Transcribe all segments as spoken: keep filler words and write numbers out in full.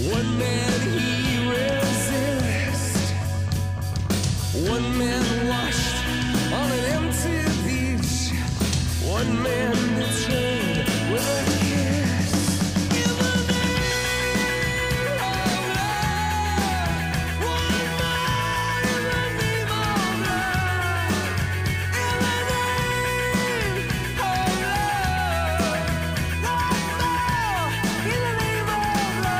One man he resists. One man washed on an empty beach. One man betrayed with a kiss. In the name of love. One man in the name of love. In the name of love. One more in the name of love.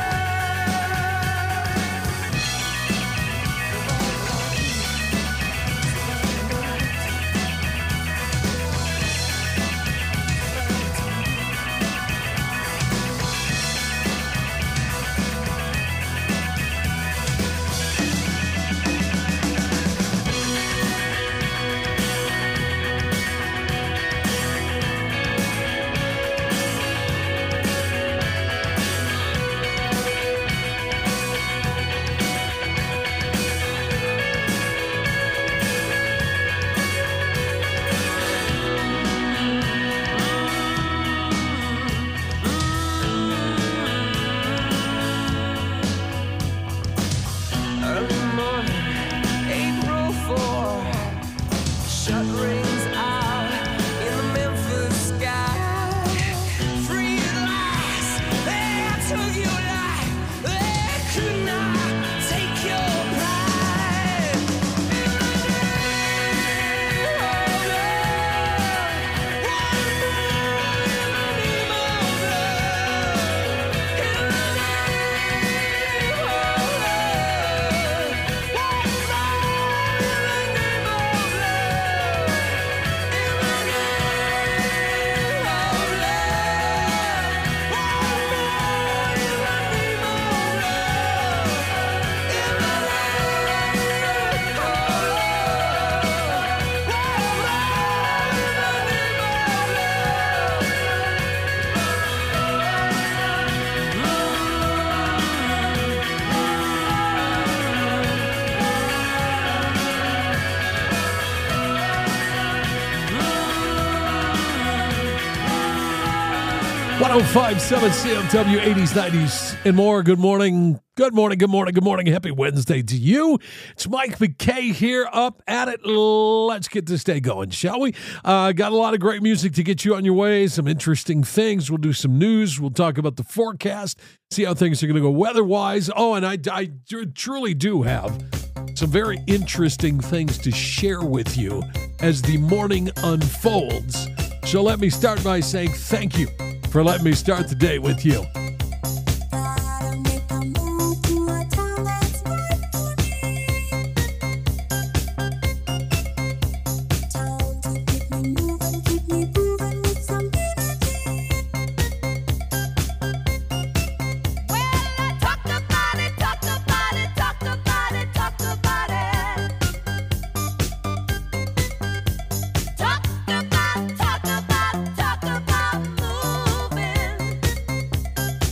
Early morning, April fourth. Shut rings out in the Memphis sky. Free at last, they took your life. They could not take your pride. In the name of love. One more in the name of love. In the name of love. One more in the name of love. In the name of love. One more in the name of love. In the name of one oh five point seven C M W, eighties, nineties, and more. Good morning. Good morning. Good morning. Good morning. Happy Wednesday to you. It's Mike McKay here, up at it. Let's get this day going, shall we? Uh, got a lot of great music to get you on your way, some interesting things. We'll do some news. We'll talk about the forecast, see how things are going to go weather-wise. Oh, and I, I do- truly do have some very interesting things to share with you as the morning unfolds. So let me start by saying thank you for letting me start the day with you. Gotta make a move to a town that's right for me. Town to keep me moving, keep me moving with some energy. Well, I talked about it, talked about it, talked about it, talked about it. Talked about, talked about, talked about moving.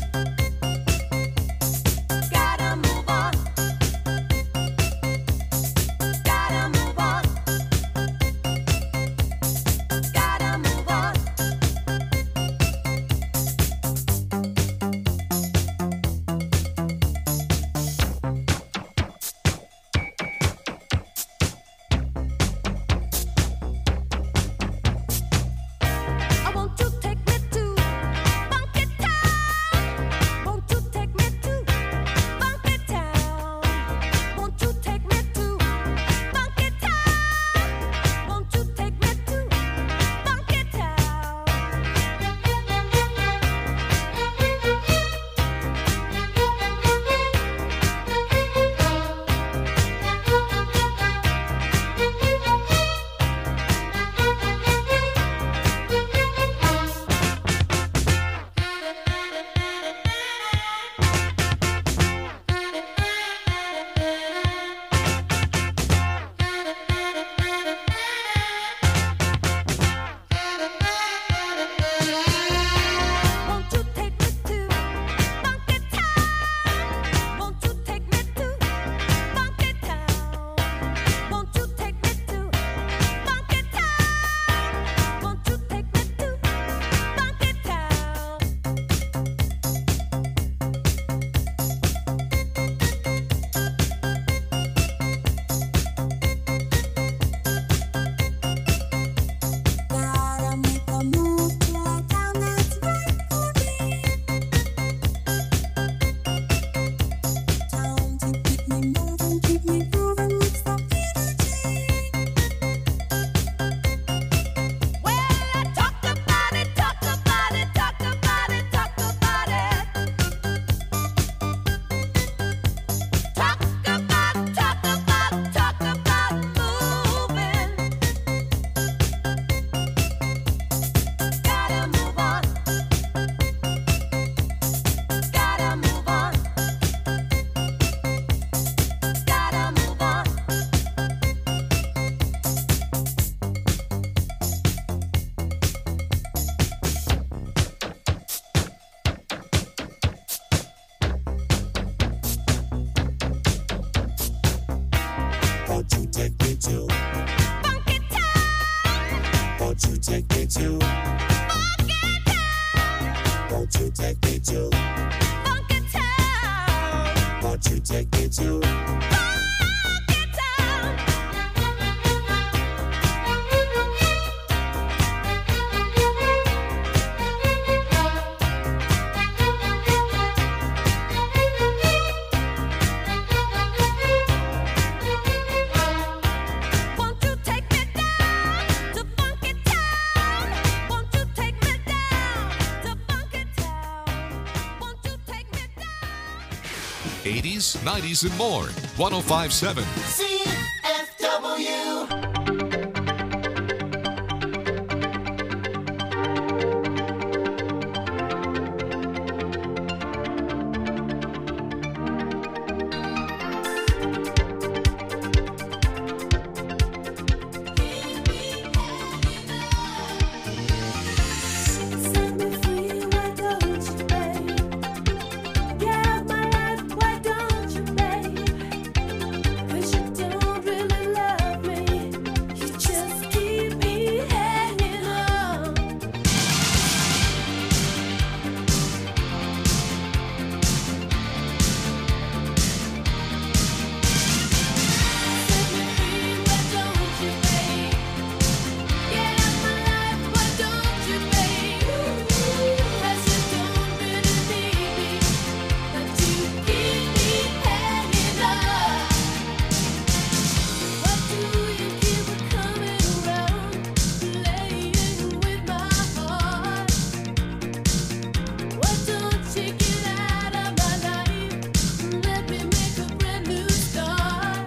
Won't you take me to? Funky town. Won't you take me to? Funky town. Won't you take me to? Funky town. Won't you take me to? Funky town. Won't you take me down to Funky Town? Won't you take me down to Funky Town? Won't you take me down? eighties, nineties, and more. one oh five point seven. C F W. Set me free, why don't you, babe? Get out my life, why don't you, babe? 'Cause you don't really love me. You just keep me hanging on. Set me free, why don't you, babe? Get out my life, why don't you, babe? 'Cause you don't really need me, but you keep me hanging on. Why do you keep coming around, playing with my heart? Why don't you get out of my life and let me make a brand new start?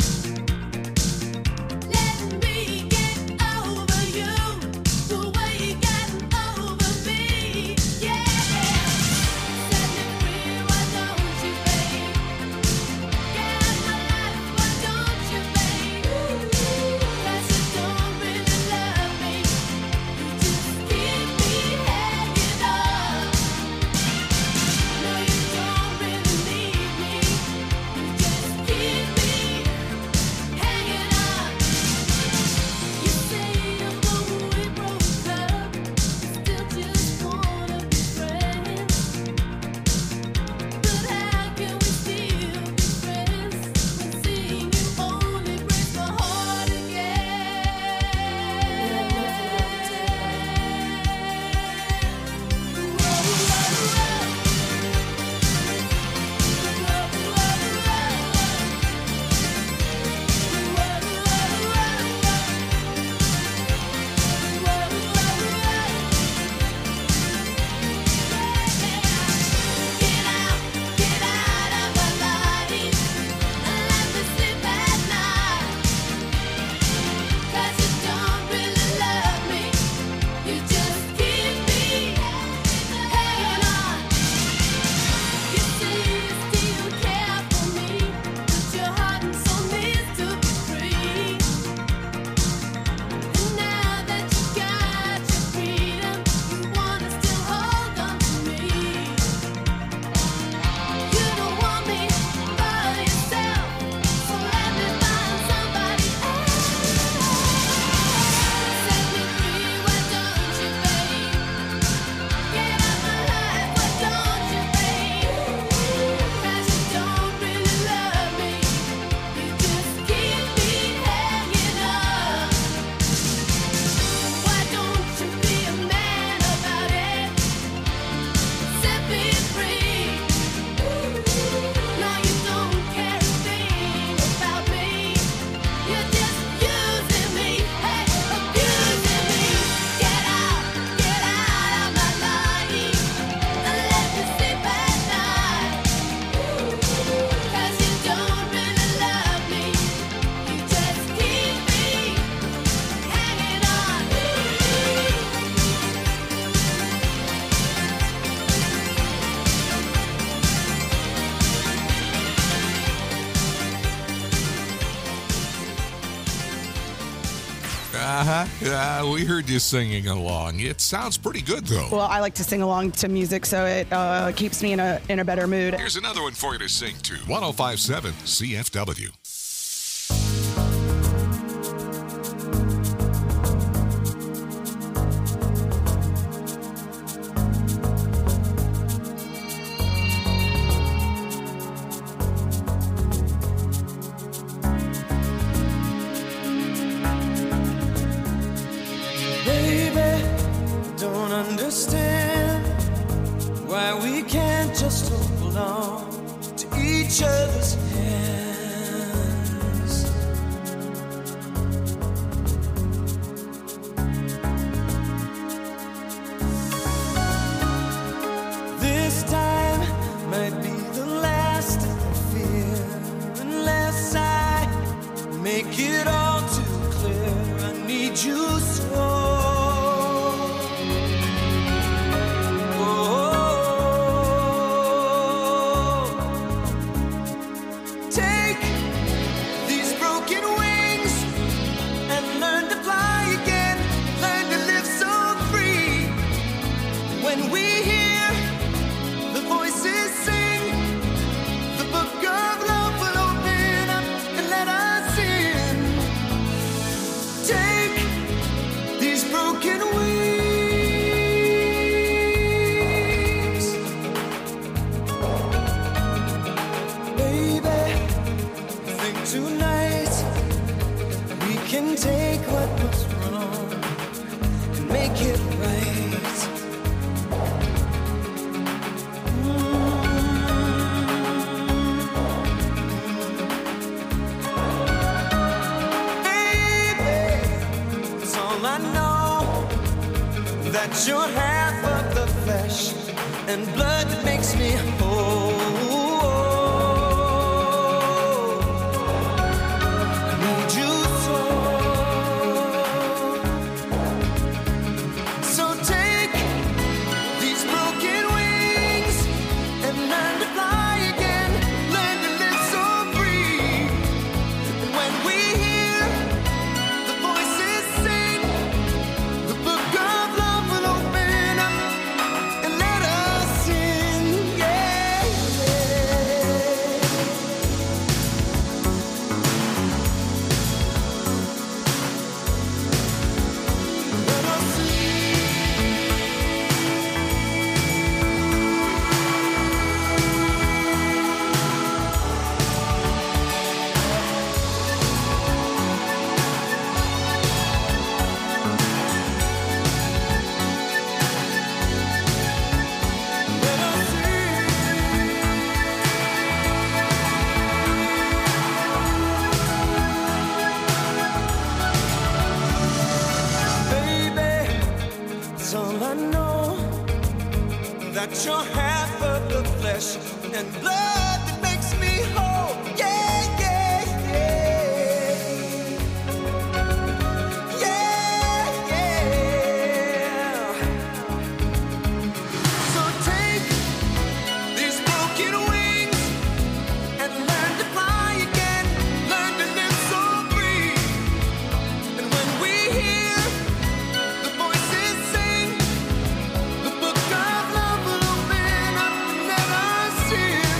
Let me get over you the way you got over me, yeah. Set me free, why don't you, babe? Get out my life, why don't you, babe? 'Cause you don't really love me, you just keep me hanging on. No, you don't really need me, you just keep me hanging on. You say although we broke up, still just wanna be friends. But how can we still be friends when seeing you only breaks my heart Get out, get out of my life and let me sleep at night. 'Cause you don't really love me, you just keep me hanging on. You say you still care for me, but your heart and soul needs to be free. And now that you got your freedom, you wanna still hold on to me. You don't want me by yourself, so let me find somebody else. Set me free, why don't you, babe? Get out my life, why don't you, babe? 'Cause you don't really love me, you just keep me hanging on. Why don't you be a man about it? Set me free. No, you don't care a thing about me. You're just using me, hey, abusing me. Get out, get out of my life and let me sleep at night. 'Cause you don't really love me, you just keep me hanging on. Uh-huh. Uh, we heard you singing along. It sounds pretty good, though. Well, I like to sing along to music, so it uh, keeps me in a in a better mood. Here's another one for you to sing to. one oh five point seven C F W. belong to each other's hands. This time might be the last of the fear, unless I make it all too clear. I need you so. Take these broken wings and learn to fly again. Learn to live so free. When we hear the voices sing, the book of love will open up and let us in. Take these broken wings, baby. Think tonight we can take what was wrong and make it right. Baby, it's all I know, that you're half of the flesh and blood that makes me whole. I need you so. So take these broken wings and learn to fly again. Learn to live so free. And when we hear the voices sing, the book of love will open up and let us in. Yeah, let us baby, it's all I know, that you're half of the flesh and blood that makes me whole. Yeah, yeah, yeah. Yeah, yeah. So take these broken wings and learn to fly again. Learn to live so free. And when we hear the voices sing, the book of love will open up and let us in.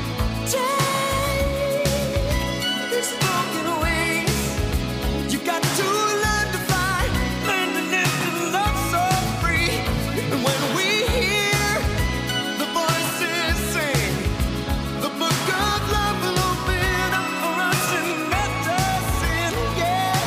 Take these broken wings. You got to learn to fly, learn to live and love so free. And when we hear the voices sing, the book of love will open up for us and let us in. Yeah,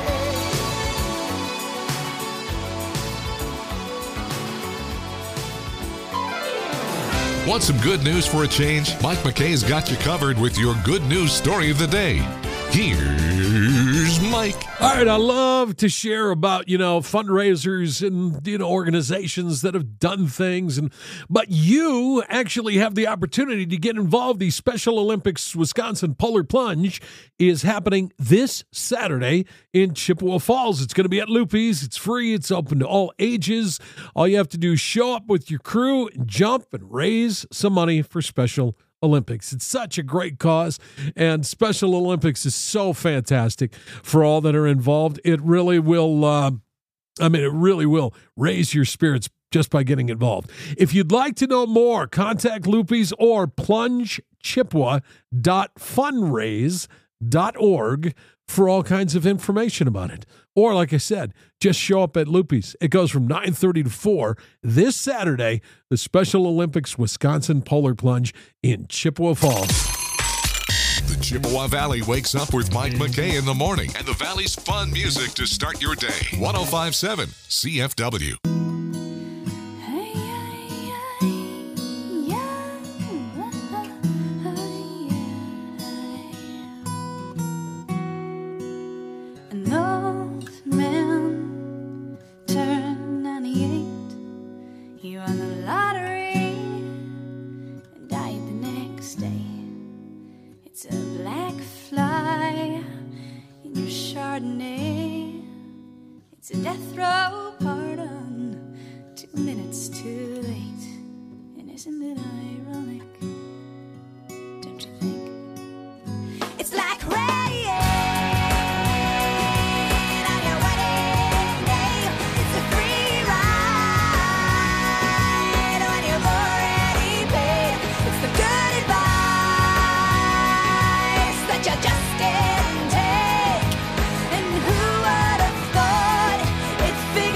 Want some good news for a change? Mike McKay's got you covered with your good news story of the day. Here's Mike. All right, I love to share about, you know, fundraisers and, you know, organizations that have done things. And but you actually have the opportunity to get involved. The Special Olympics Wisconsin Polar Plunge is happening this Saturday in Chippewa Falls. It's going to be at Loopy's. It's free. It's open to all ages. All you have to do is show up with your crew and jump and raise some money for Special Olympics. It's such a great cause, and Special Olympics is so fantastic for all that are involved. It really will, uh, I mean, it really will raise your spirits just by getting involved. If you'd like to know more, contact Loopy's or plunge chippewa dot fundraise dot org for all kinds of information about it. Or, like I said, just show up at Loopy's. It goes from nine thirty to four this Saturday, the Special Olympics Wisconsin Polar Plunge in Chippewa Falls. The Chippewa Valley wakes up with Mike McKay in the morning and the Valley's fun music to start your day. one oh five point seven C F W. Hey, hey, hey, yeah. It's a black fly in your Chardonnay. It's a death row pardon, two minutes too late. And isn't it ironic? Don't you think? It's like rain on your wedding day. It's a free ride when you've already paid. It's the good advice that you just didn't take. And who would have thought it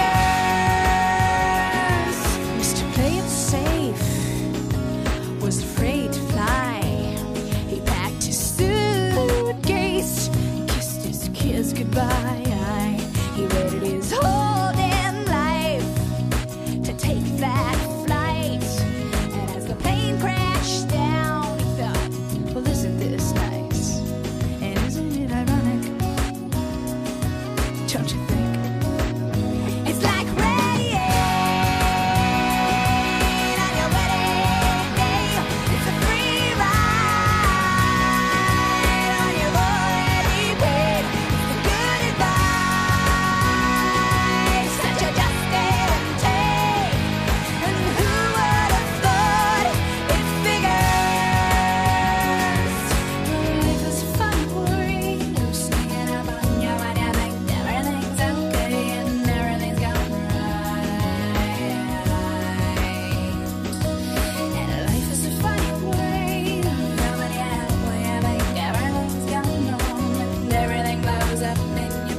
figures? Mister Play It Safe was afraid to fly. He packed his suitcase, kissed his kids goodbye. He waited his whole damn life to take that flight. And as the plane crashed down, he thought, well, isn't this nice? And isn't it ironic? Don't you think? It's like rain on your wedding day. It's a free ride when you've already paid. It's the good advice that you just didn't take. And who would have thought it figures? Life is funny, boy. You're sneaking up on you when you think everything's okay and everything's going right. And life is a funny way. Nobody out when you think everything's going wrong and everything blows up in your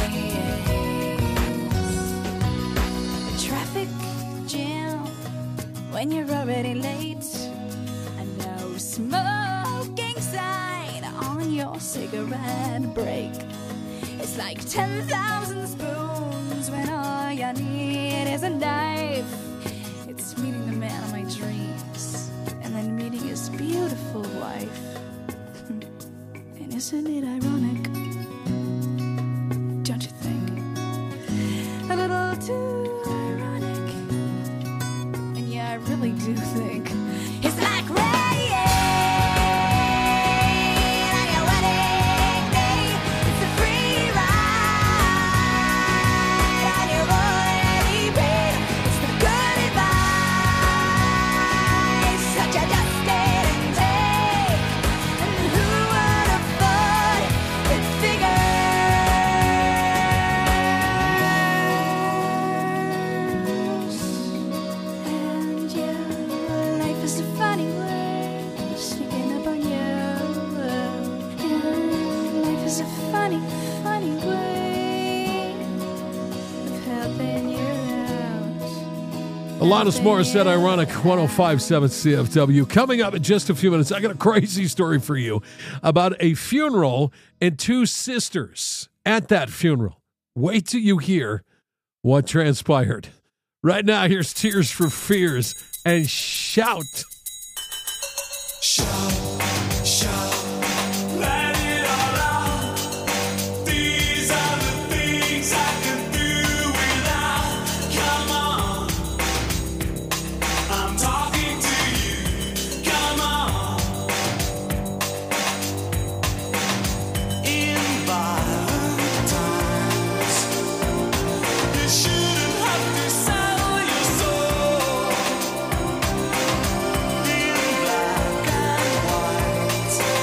face. A traffic jam when you're already late. A no smoking sign on your cigarette break. It's like ten thousand spoons when all you need is a knife. It's meeting the man of my dreams and then meeting his beautiful wife. And isn't it ironic? Don't you think? A little too ironic. And yeah, I really do think it's like rain on your wedding day. It's a free ride and you've already paid. It's the good advice that you just didn't take. And who would have thought it figures? And yeah, life is a funny way of sneaking up on you. And life is a funny, funny way of helping you out. Alanis Morissette, ironic, one oh five point seven C F W. Coming up in just a few minutes, I got a crazy story for you about a funeral and two sisters at that funeral. Wait till you hear what transpired. Right now, here's Tears for Fears and Shout. Let it all out. These are the things I can do without. Come on, I'm talking to you. Come on. In violent times, you shouldn't have to sell your soul. In black and white.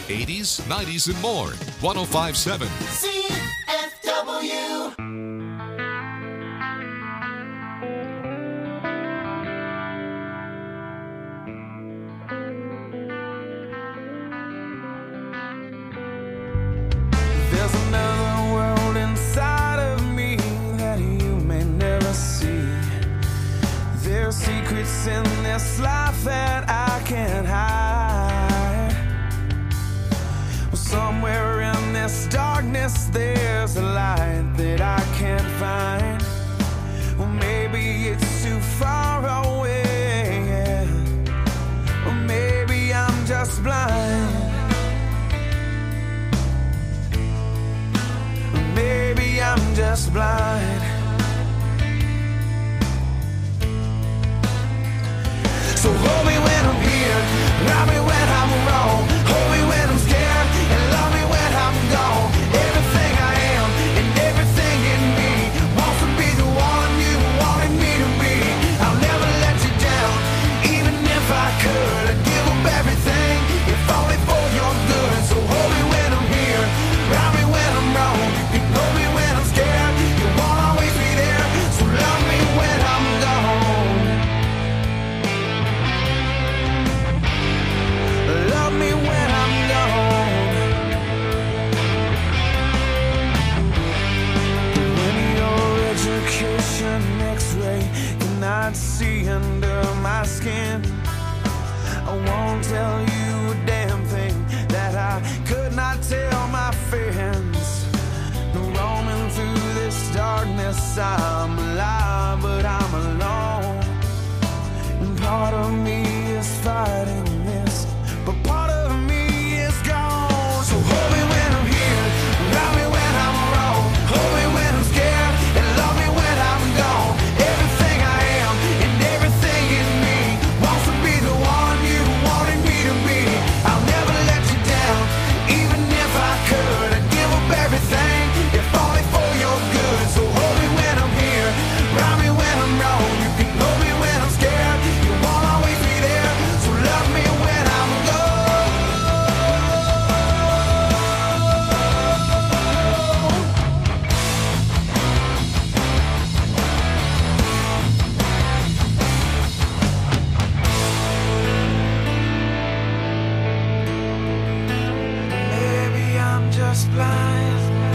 eighties, nineties, and more. one oh five point seven. C F W. There's another world inside of me that you may never see. There's secrets in this life that I can't hide. Well, somewhere in this darkness there's a light that I can't find. Well, maybe it's too far away, yeah. Or maybe I'm just blind. Maybe I'm just blind. So hold me when I'm here, love me when I'm wrong, hold me when I'm scared, and love me when I'm gone. Everything I am and everything in me wants to be the one you wanted me to be. I'll never let you down, even if I could. I'd give up everything, if only for your good. So hold me when I'm here, love me when I'm wrong. You can hold me when I'm scared, you won't always be there. So love me when I'm gone. Love me when I'm gone. When your education X-ray cannot see under my skin, I won't tell you a damn thing that I could not tell my friends. No, roaming through this darkness, I'm alive, but I'm alone. And part of me is fighting this, but part of me is gone. So hold me when I'm here, love me when I'm wrong, hold me when I'm scared, and love me when I'm gone. Everything I am and everything in me wants to be the one you wanted me to be. I'll never let you down, even if I could. I'd give up everything, if only for your good. So hold me when I'm here, love me when I'm wrong. You can hold me when I'm scared, you won't always be there. So love me when I'm gone. Maybe I'm just blind.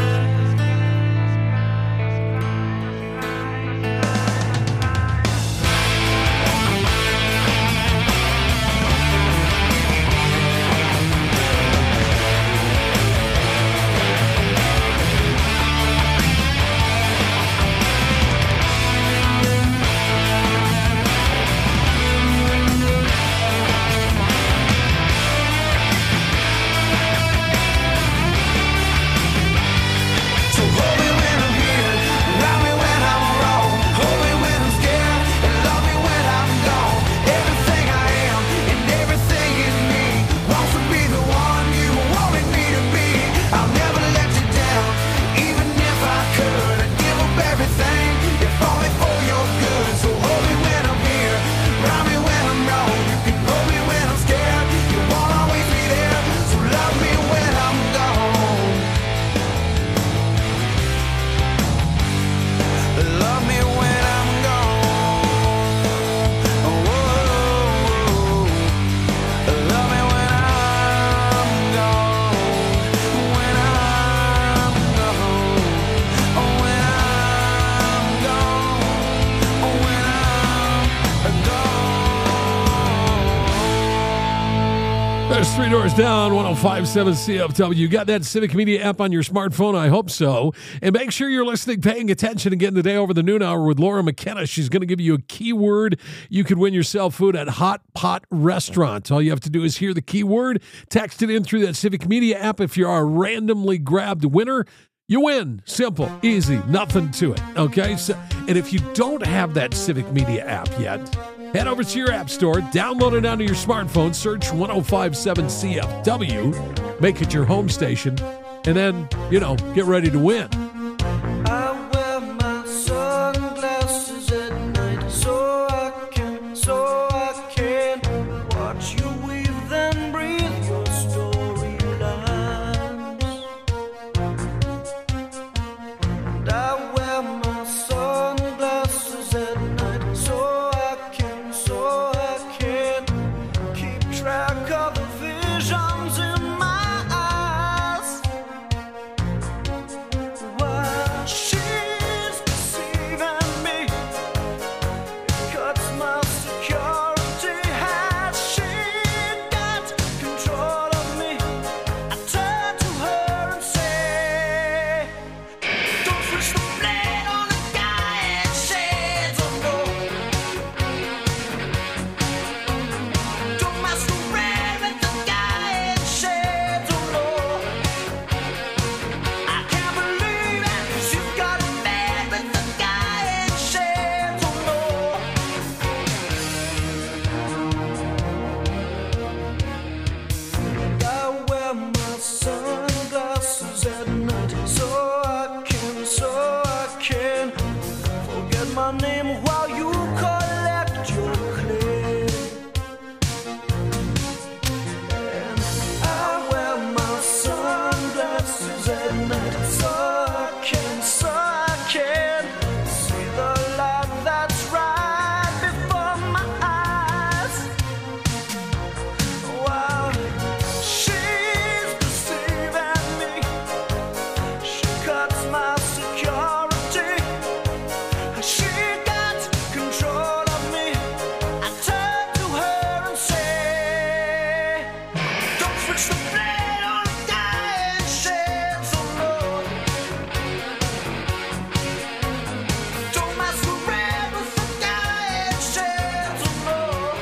So hold me when I'm here, love me when I'm wrong, hold me when I'm scared, and love me when I'm gone. Everything I am and everything in me wants to be the one you wanted me to be. I'll never let you down, even if I could. I'd give up everything, if only for your good. So hold me when I'm here, love me when I'm wrong. You can hold me when I'm scared, you won't always be there. So love me when I'm gone. Love me when I'm gone. Whoa. Love me when I'm gone. When I'm gone. When I'm gone. When I'm gone. There's Three Doors Down, one oh five point seven C F W. You got that Civic Media app on your smartphone? I hope so. And make sure you're listening, paying attention, and getting the day over the noon hour with Laura McKenna. She's going to give you a keyword. You could win yourself food at Hot Pot Restaurant. All you have to do is hear the keyword, text it in through that Civic Media app. If you're a randomly grabbed winner, you win. Simple, easy, nothing to it. Okay? So, and if you don't have that Civic Media app yet, head over to your app store, download it onto your smartphone, search one oh five point seven C F W, make it your home station, and then, you know, get ready to win. I wear my sunglasses at night so I can, so I can watch you weave and breathe your storyline. dark of the visions in my eyes. While she's deceiving me, it cuts my security. Has she got control of me? I turn to her and say, don't switch the blade on a guy and shades of no. Don't masquerade with the guy and shades of no. I can't believe it, she's got a man with the guy and shades of no. I wear my sunglasses at night so I can, so I can forget my name while you collect your clay. And I wear my sunglasses at night so I can, so I can see the light that's right before my eyes. Wow, she's deceiving me. She cuts my security. She got control of me. I turn to her and say, don't switch the blade on a guy and shades of no. Don't masquerade with the guy and shades of no.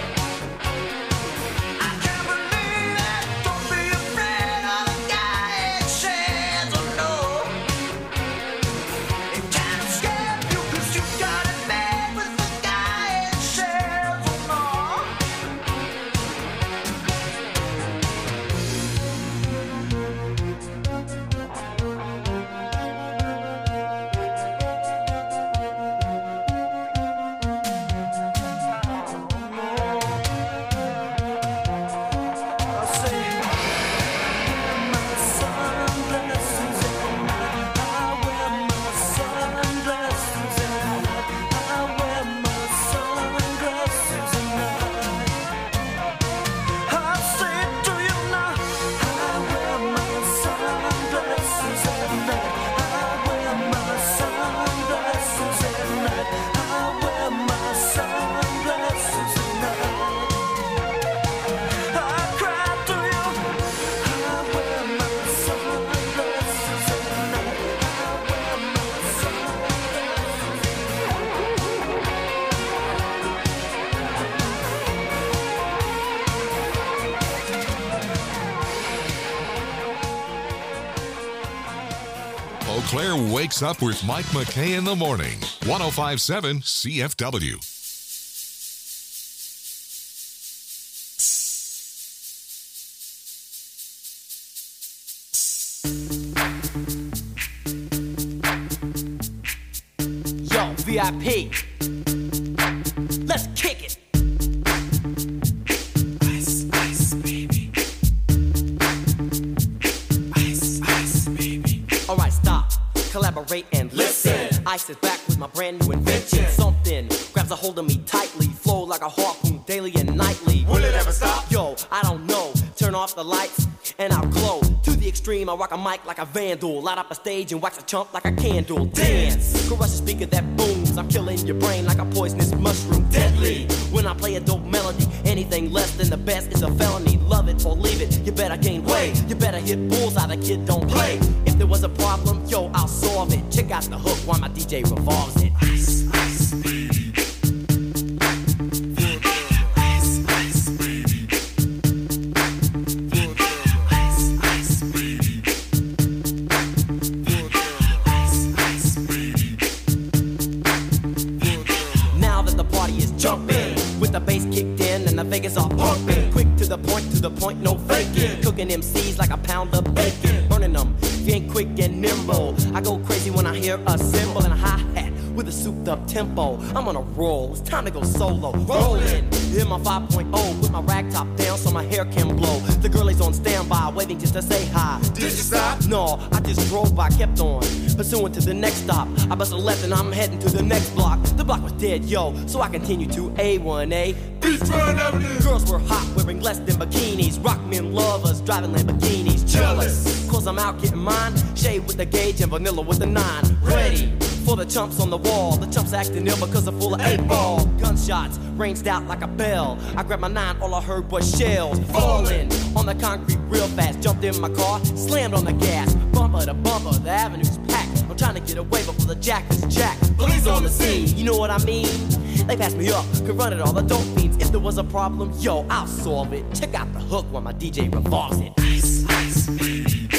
I can't believe it. Don't be afraid of the guy and shades of no. It can't escape you 'cause you got it made with the guy and shades of no. I say, my sunglasses at night. I wear my sunglasses at night. I wear my sunglasses at night. I say to you now, I wear my sunglasses at night. I wear my sunglasses at night. I wear my sunglasses at night. I cry to you. I wear my sunglasses at night. I wear my sunglasses. Eau Claire wakes up with Mike McKay in the morning. one oh five point seven C F W. Yo, V I P. Let's kick it. Ice, ice, baby. Ice, ice, baby. Alright, stop. Collaborate and listen. Ice is back with my brand new invention. Something grabs a hold of me tightly. Flow like a harpoon daily and nightly. Will it ever stop? Yo, I don't know. Turn off the lights and I'll glow. To the extreme, I rock a mic like a vandal. Light up a stage and wax a chump like a candle. Dance! Crush a speaker that booms. I'm killing your brain like a poisonous mushroom. Deadly! When I play a dope melody, anything less than the best is a felony. Love it or leave it, you better gain weight. You better hit bullseye, the kid don't play. If there was a problem, yo, I'll solve it. Check out the hook while my D J revolves it. Ice, ice, baby. Ice, ice, baby. Ice, ice, baby. Ice, ice, baby. Now that the party is jumping, with the bass kicked in and the Vegas are pumping. Quick to the point, to the point, no faking. Cooking M Cs like a pound of bacon. Burning them, if you ain't quick and nimble. I go crazy when I hear a cymbal and a hi-hat. with a souped up tempo. I'm on a roll, it's time to go solo. Rollin', hit my five point oh, put my rag top down so my hair can blow. The girl is on standby, waiting just to say hi. Did you stop? No, I just drove by, kept on, pursuing to the next stop. I bust a left and I'm heading to the next block. The block was dead, yo, so I continued to A one A. Beachfront Avenue. Girls were hot, wearing less than bikinis. Rock men lovers, driving Lamborghinis. Jealous, cause I'm out getting mine. Shade with the gauge and vanilla with the nine. Ready for the chumps on the wall. The chumps acting ill because they're full of eight ball. Gunshots ranged out like a bell. I grabbed my nine, all I heard was shells falling on the concrete real fast. Jumped in my car, slammed on the gas. Bumper to bumper, the avenue's packed. I'm trying to get away before the jack is jacked. Police on the scene, you know what I mean? They passed me up, could run it all, the dope fiends. If there was a problem, yo, I'll solve it. Check out the hook while my D J revolves it. Ice, ice, baby.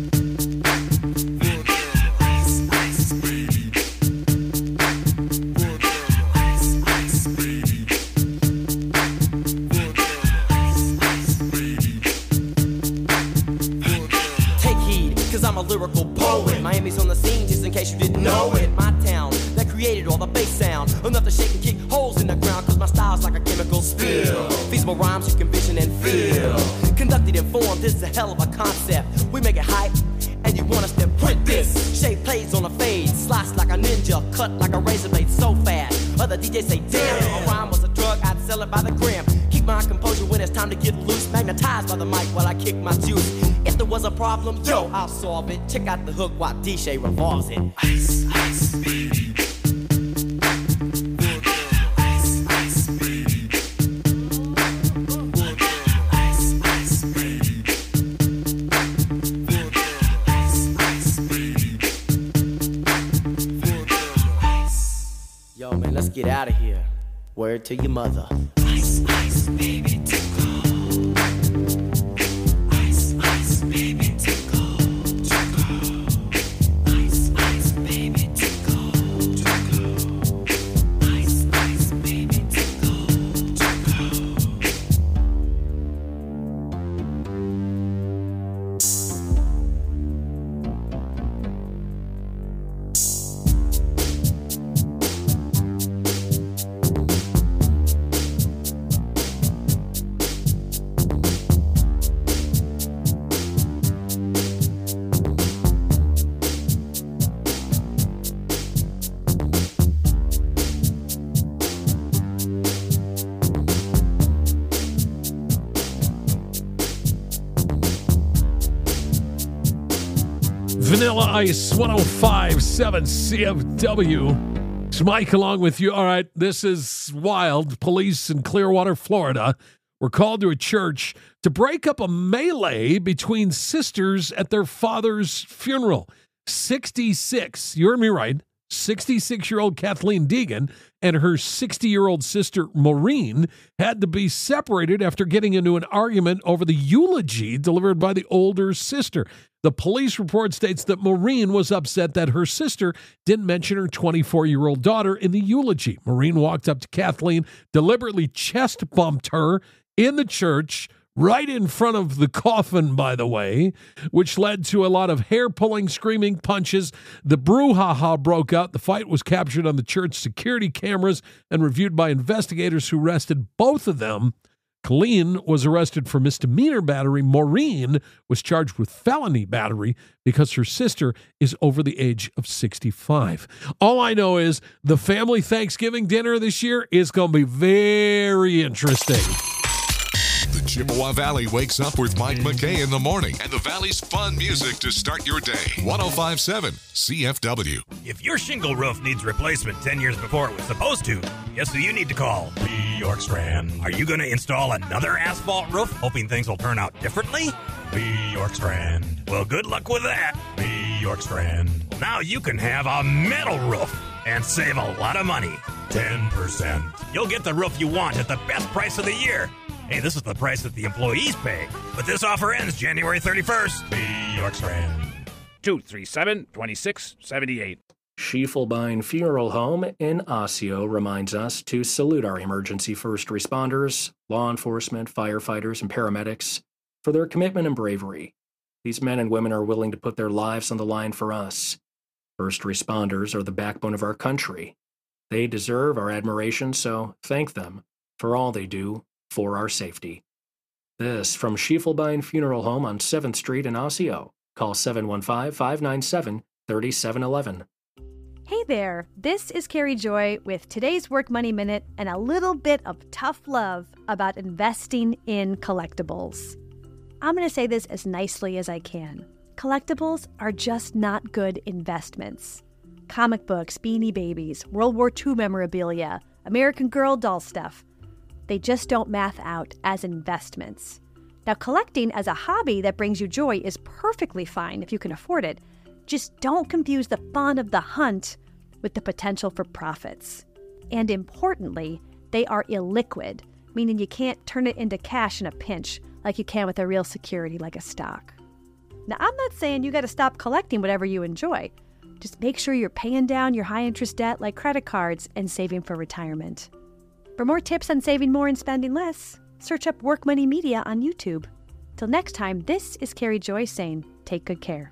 I'm a lyrical poet. Miami's on the scene, just in case you didn't know it. My town that created all the bass sound, enough to shake and kick holes in the ground. Cause my style's like a chemical spill. Feasible rhymes you can vision and feel. Conducted in form, this is a hell of a concept. We make it hype, and you want us to print this. Shape plays on a fade, slice like a ninja, cut like a razor blade so fast. Other D Js say, damn, if a rhyme was a drug, I'd sell it by the gram. Keep my composure when it's time to get loose. Magnetized by the mic while I kick my juice. If there was a problem, yo, I'll solve it. Check out the hook while D J revolves it. Ice, ice, baby. Ice, ice, baby. Ice, ice, baby. Ice, ice, baby. Yo, man, let's get out of here. Word to your mother. Ice, ice, baby, tickle. Ice, ice, baby, tickle. Tickle. Ice, ice, baby, tickle. Tickle. Ice, ice, baby, tickle. Tickle. Vanilla Ice, one oh five point seven C F W. It's Mike along with you. All right, this is wild. Police in Clearwater, Florida, were called to a church to break up a melee between sisters at their father's funeral. sixty-six, you heard me right, sixty-six-year-old Kathleen Deegan and her sixty-year-old sister Maureen had to be separated after getting into an argument over the eulogy delivered by the older sister. The police report states that Maureen was upset that her sister didn't mention her twenty-four-year-old daughter in the eulogy. Maureen walked up to Kathleen, deliberately chest bumped her in the church, right in front of the coffin, by the way, which led to a lot of hair-pulling, screaming, punches. The brouhaha broke out. The fight was captured on the church security cameras and reviewed by investigators who arrested both of them. Colleen was arrested for misdemeanor battery. Maureen was charged with felony battery because her sister is over the age of sixty-five. All I know is the family Thanksgiving dinner this year is going to be very interesting. The Chippewa Valley wakes up with Mike McKay in the morning and the Valley's fun music to start your day. one oh five point seven C F W. If your shingle roof needs replacement ten years before it was supposed to, guess who you need to call? Lee York Strand. Are you going to install another asphalt roof, hoping things will turn out differently? Lee York Strand. Well, good luck with that. Lee York Strand. Now you can have a metal roof and save a lot of money. ten percent. You'll get the roof you want at the best price of the year. Hey, this is the price that the employees pay. But this offer ends January thirty-first. Lee York Strand. two three seven, two six seven eight. Schiefelbein Funeral Home in Osseo reminds us to salute our emergency first responders, law enforcement, firefighters, and paramedics for their commitment and bravery. These men and women are willing to put their lives on the line for us. First responders are the backbone of our country. They deserve our admiration, so thank them for all they do for our safety. This from Schiefelbein Funeral Home on seventh Street in Osseo. Call seven one five, five nine seven, three seven one one. Hey there, this is Carrie Joy with today's Work Money Minute and a little bit of tough love about investing in collectibles. I'm going to say this as nicely as I can. Collectibles are just not good investments. Comic books, Beanie Babies, World War Two memorabilia, American Girl doll stuff. They just don't math out as investments. Now, collecting as a hobby that brings you joy is perfectly fine if you can afford it. Just don't confuse the fun of the hunt with the potential for profits. And importantly, they are illiquid, meaning you can't turn it into cash in a pinch like you can with a real security like a stock. Now, I'm not saying you got to stop collecting whatever you enjoy. Just make sure you're paying down your high-interest debt like credit cards and saving for retirement. For more tips on saving more and spending less, search up Work Money Media on YouTube. Till next time, this is Carrie Joy saying, take good care.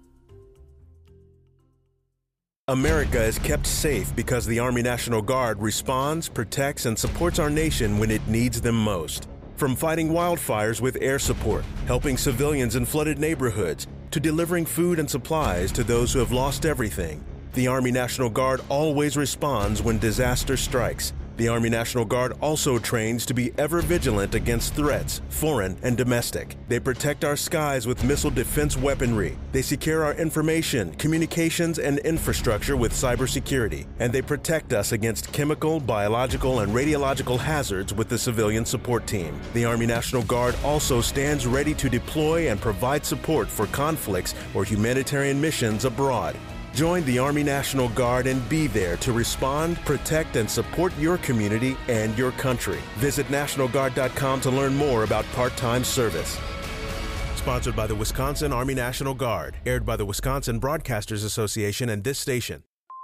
America is kept safe because the Army National Guard responds, protects, and supports our nation when it needs them most. From fighting wildfires with air support, helping civilians in flooded neighborhoods, to delivering food and supplies to those who have lost everything, the Army National Guard always responds when disaster strikes. The Army National Guard also trains to be ever vigilant against threats, foreign and domestic. They protect our skies with missile defense weaponry. They secure our information, communications, and infrastructure with cybersecurity. And they protect us against chemical, biological, and radiological hazards with the civilian support team. The Army National Guard also stands ready to deploy and provide support for conflicts or humanitarian missions abroad. Join the Army National Guard and be there to respond, protect, and support your community and your country. Visit National Guard dot com to learn more about part-time service. Sponsored by the Wisconsin Army National Guard. Aired by the Wisconsin Broadcasters Association and this station.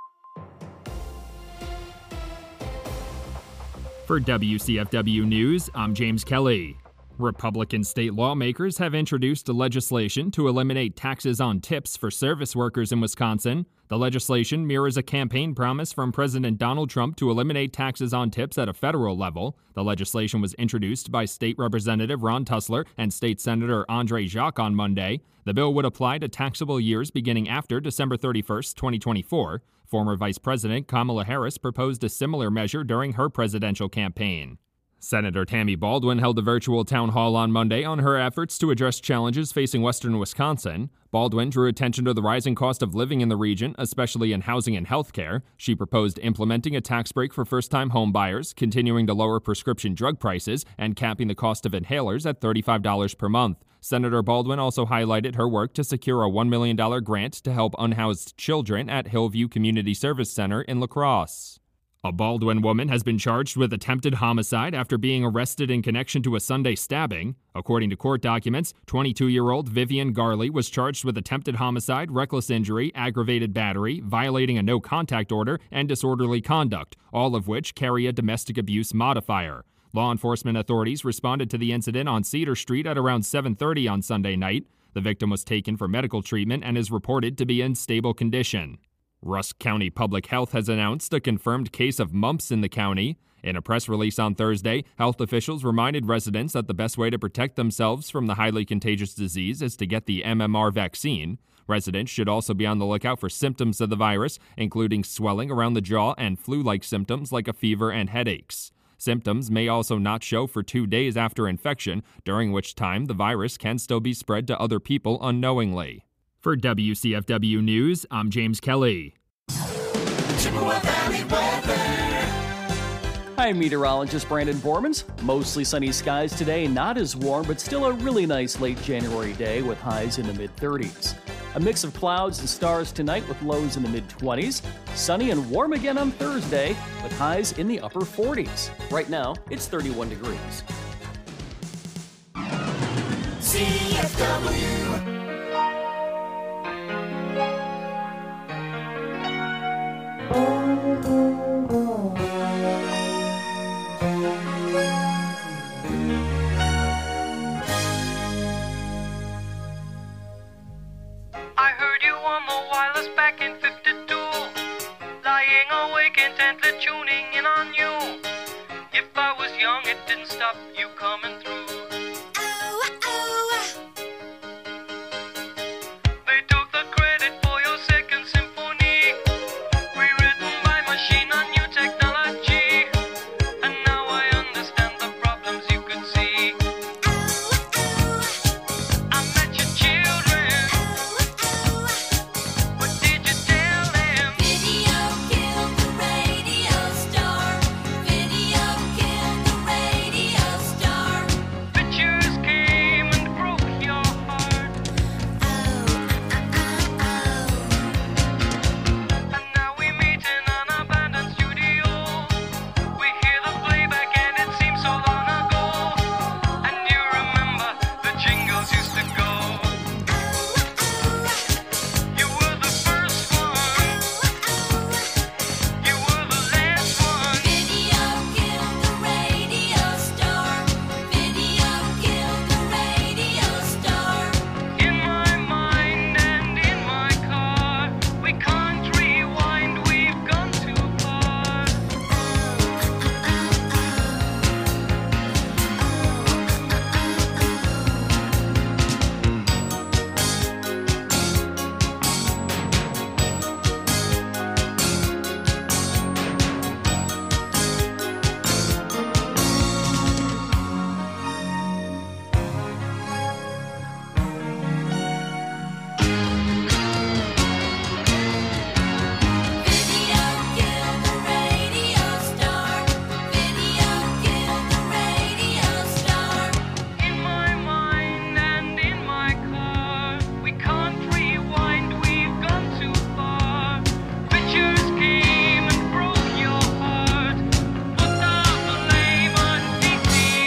For W C F W News, I'm James Kelly. Republican state lawmakers have introduced legislation to eliminate taxes on tips for service workers in Wisconsin. The legislation mirrors a campaign promise from President Donald Trump to eliminate taxes on tips at a federal level. The legislation was introduced by State Representative Ron Tussler and State Senator Andre Jacques on Monday. The bill would apply to taxable years beginning after December thirty-first, twenty twenty-four. Former Vice President Kamala Harris proposed a similar measure during her presidential campaign. Senator Tammy Baldwin held a virtual town hall on Monday on her efforts to address challenges facing western Wisconsin. Baldwin drew attention to the rising cost of living in the region, especially in housing and health care. She proposed implementing a tax break for first-time home buyers, continuing to lower prescription drug prices, and capping the cost of inhalers at thirty-five dollars per month. Senator Baldwin also highlighted her work to secure a one million dollars grant to help unhoused children at Hillview Community Service Center in La Crosse. A Baldwin woman has been charged with attempted homicide after being arrested in connection to a Sunday stabbing. According to court documents, twenty-two-year-old Vivian Garley was charged with attempted homicide, reckless injury, aggravated battery, violating a no-contact order, and disorderly conduct, all of which carry a domestic abuse modifier. Law enforcement authorities responded to the incident on Cedar Street at around seven thirty on Sunday night. The victim was taken for medical treatment and is reported to be in stable condition. Rusk County Public Health has announced a confirmed case of mumps in the county. In a press release on Thursday, health officials reminded residents that the best way to protect themselves from the highly contagious disease is to get the M M R vaccine. Residents should also be on the lookout for symptoms of the virus, including swelling around the jaw and flu-like symptoms like a fever and headaches. Symptoms may also not show for two days after infection, during which time the virus can still be spread to other people unknowingly. For W C F W News, I'm James Kelly. Chippewa Valley weather. I'm meteorologist Brandon Bormans. Mostly sunny skies today, not as warm, but still a really nice late January day with highs in the mid thirties. A mix of clouds and stars tonight with lows in the mid twenties. Sunny and warm again on Thursday with highs in the upper forties. Right now, it's thirty-one degrees. C F W. I heard you on the wireless back in fifty-two. intently tuning in on you. If I was young, it didn't stop you coming through. They took the credit for your second symphony, rewritten by machine on new technology. And now I understand the problems you could see. I met your children. What did you tell them? Video killed the radio star. Video killed the radio star. Pictures came and broke your heart. And now we meet in an abandoned studio. We hear the playback and it seems so long ago. And you remember the jingles used to go. You were the first one. You were the last one. Video killed the radio star. Video killed the radio star. In my mind and in my car, we can't rewind, we've gone too far. Video killed the radio star. Video killed the radio star. In my mind and in my car, we can't rewind, we've gone too far. Pictures came and broke your heart. Put down the blame on D C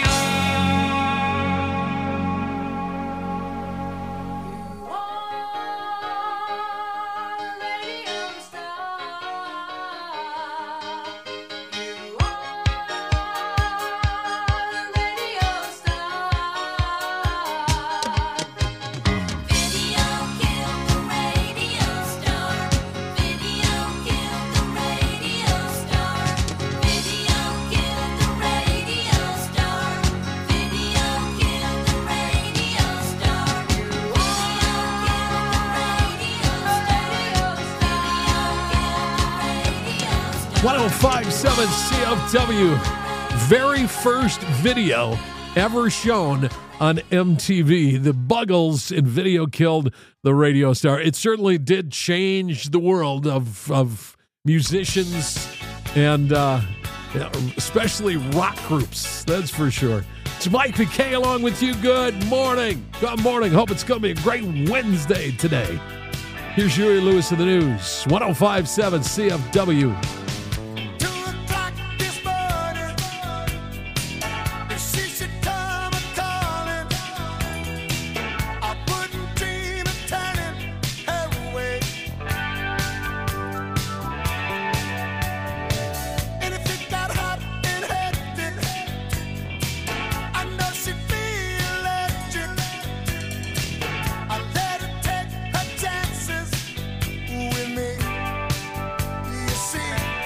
one oh five point seven C F W. Very first video ever shown on M T V. The Buggles in Video Killed the Radio Star. It certainly did change the world of, of musicians and uh, especially rock groups. That's for sure. It's Mike McKay along with you. Good morning. Good morning. Hope it's going to be a great Wednesday today. Here's Huey Lewis in the news. one oh five point seven C F W. With me, you see.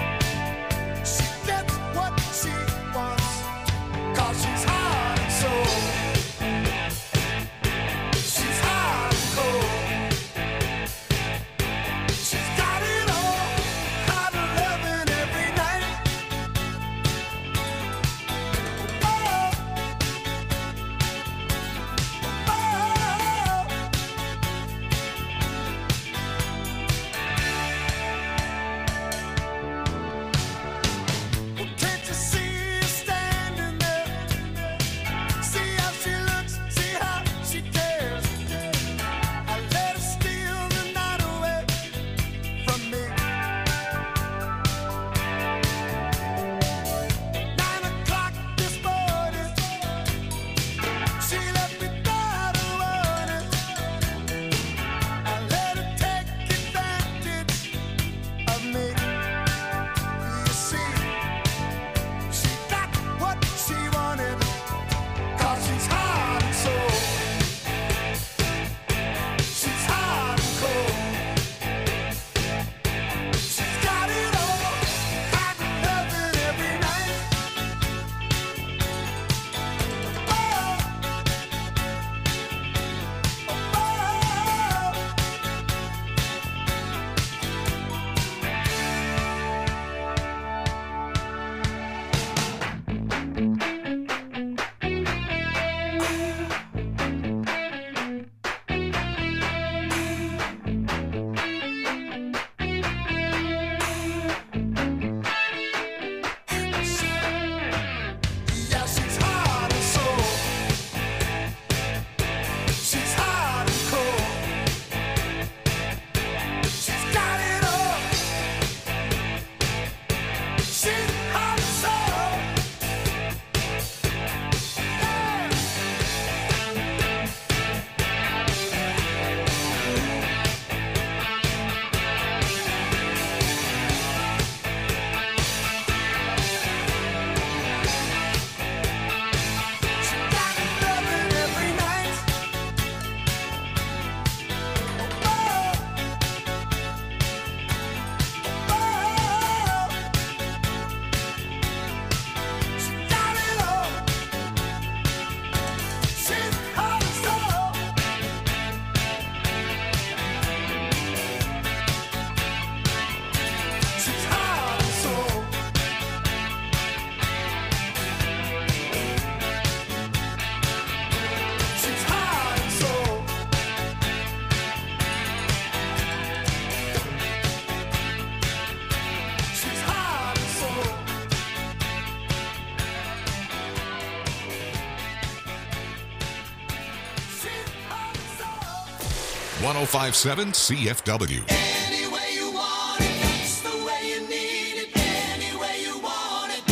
one oh five point seven C F W. Any way you want it, that's the way you need it. Any way you want it.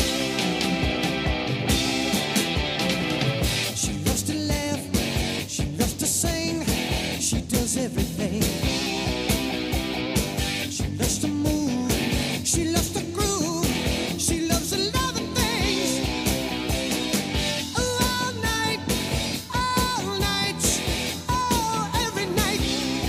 She loves to laugh, she loves to sing, she does everything. She loves to move, she loves to groove, she loves a lot of things. All night, all night, oh, every night.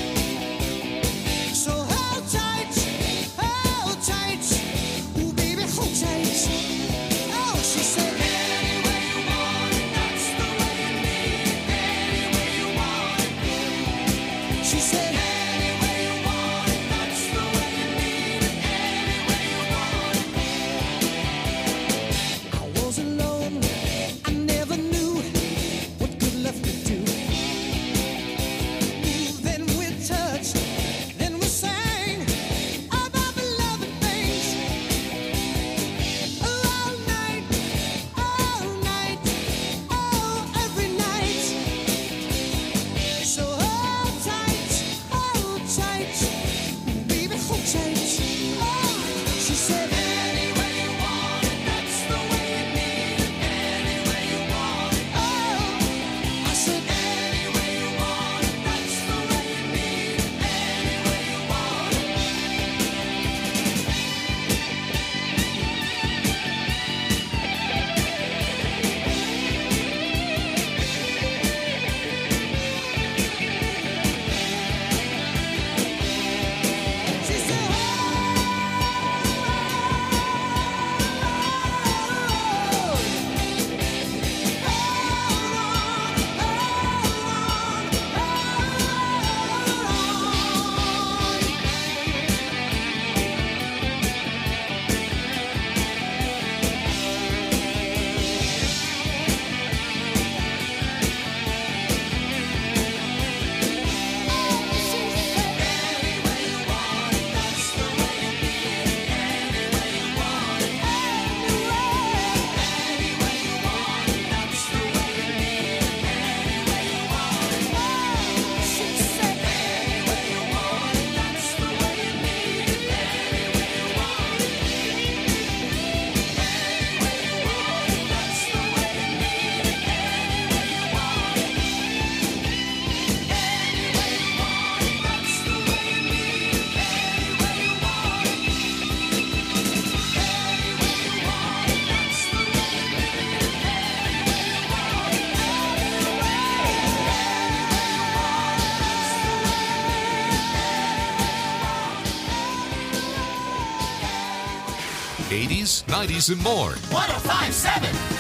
So hold tight, hold tight, ooh baby, hold tight. Oh, she said, any way you want it, that's the way you need it. Any way you want it. She said, any way you want it, that's the way you need it. Any way you want it. I was alone, I never knew what good love could do. Ooh, then we touched, then we sang about the love and things. All night, all night, oh, every night. So hold tight, hold tight, baby, hold tight. Oh, she said, any way you want it, that's the way you need it. Any way you want it. Oh, I said, any way you want it, that's the way you need it. Any way you want it. She said, eighties, nineties, and more. one oh five point seven